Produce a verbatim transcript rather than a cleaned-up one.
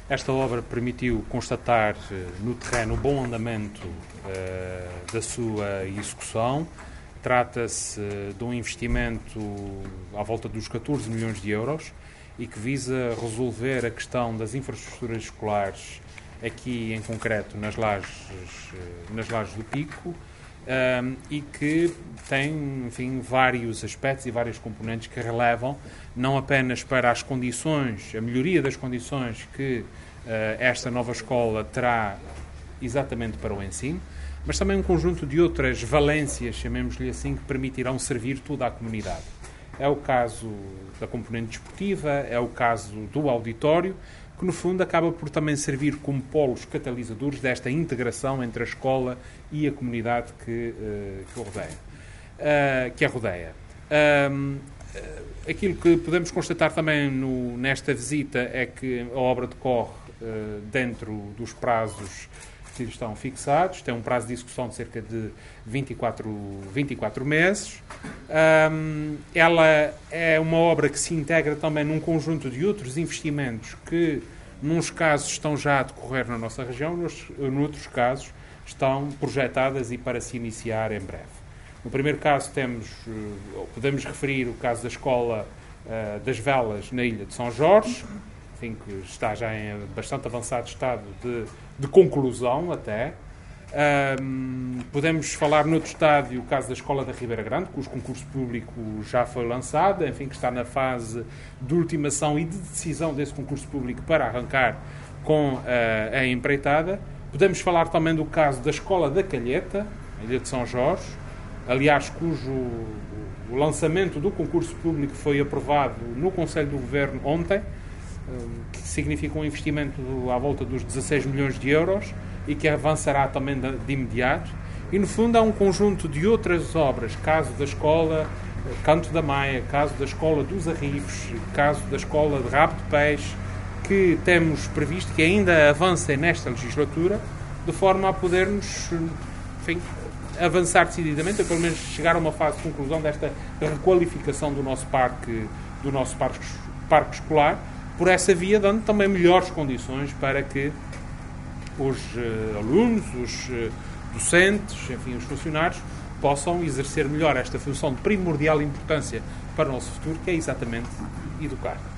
Esta obra permitiu constatar no terreno o bom andamento uh, da sua execução. Trata-se de um investimento à volta dos catorze milhões de euros e que visa resolver a questão das infraestruturas escolares aqui em concreto nas lajes, nas lajes do Pico, um, e que tem, enfim, vários aspectos e várias componentes que relevam não apenas para as condições, a melhoria das condições que uh, esta nova escola terá exatamente para o ensino, mas também um conjunto de outras valências, chamemos-lhe assim, que permitirão servir toda a comunidade. É o caso da componente desportiva, é o caso do auditório, que no fundo acaba por também servir como polos catalisadores desta integração entre a escola e a comunidade que, uh, que, o rodeia, uh, que a rodeia. Um, aquilo que podemos constatar também no, nesta visita é que a obra decorre uh, dentro dos prazos que lhe estão fixados, tem um prazo de execução de cerca de vinte e quatro, vinte e quatro meses. Um, ela é uma obra que se integra também num conjunto de outros investimentos que, nos casos, estão já a decorrer na nossa região, nos, noutros casos, estão projetadas e para se iniciar em breve. No primeiro caso, temos, podemos referir o caso da Escola uh, das Velas na Ilha de São Jorge, enfim, que está já em bastante avançado estado de, de conclusão até. Um, podemos falar noutro estádio o caso da Escola da Ribeira Grande, cujo concurso público já foi lançado, enfim, que está na fase de ultimação e de decisão desse concurso público para arrancar com uh, a empreitada. Podemos falar também do caso da Escola da Calheta, na Ilha de São Jorge, aliás, cujo o lançamento do concurso público foi aprovado no Conselho do Governo ontem, que significa um investimento à volta dos dezasseis milhões de euros e que avançará também de, de imediato. E, no fundo, há um conjunto de outras obras, caso da Escola Canto da Maia, caso da Escola dos Arribos, caso da Escola de Rabo de Peixe, que temos previsto que ainda avancem nesta legislatura, de forma a podermos, enfim, avançar decididamente, ou pelo menos chegar a uma fase de conclusão desta requalificação do nosso parque, do nosso parque, parque escolar, por essa via, dando também melhores condições para que os uh, alunos, os uh, docentes, enfim, os funcionários, possam exercer melhor esta função de primordial importância para o nosso futuro, que é exatamente educar.